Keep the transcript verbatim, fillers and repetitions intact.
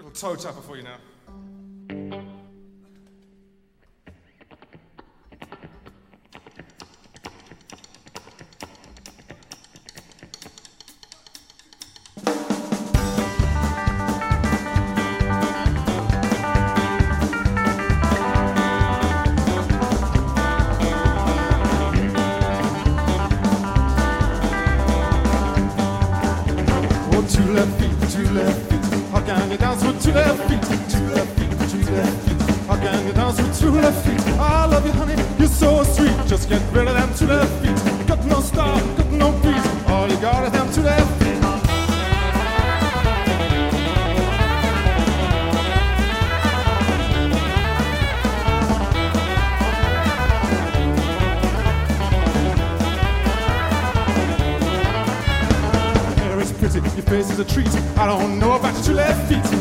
Little toe tapper for you now. Two left feet, two left feet. How can you dance with two left feet? Two left feet, two left feet. How can you dance with two left feet? I love you, honey, you're so sweet. Just get rid of them two left feet. Got no style, got no beat. All you got is them two left feet. Your face is a treat. I don't know about your two left feet.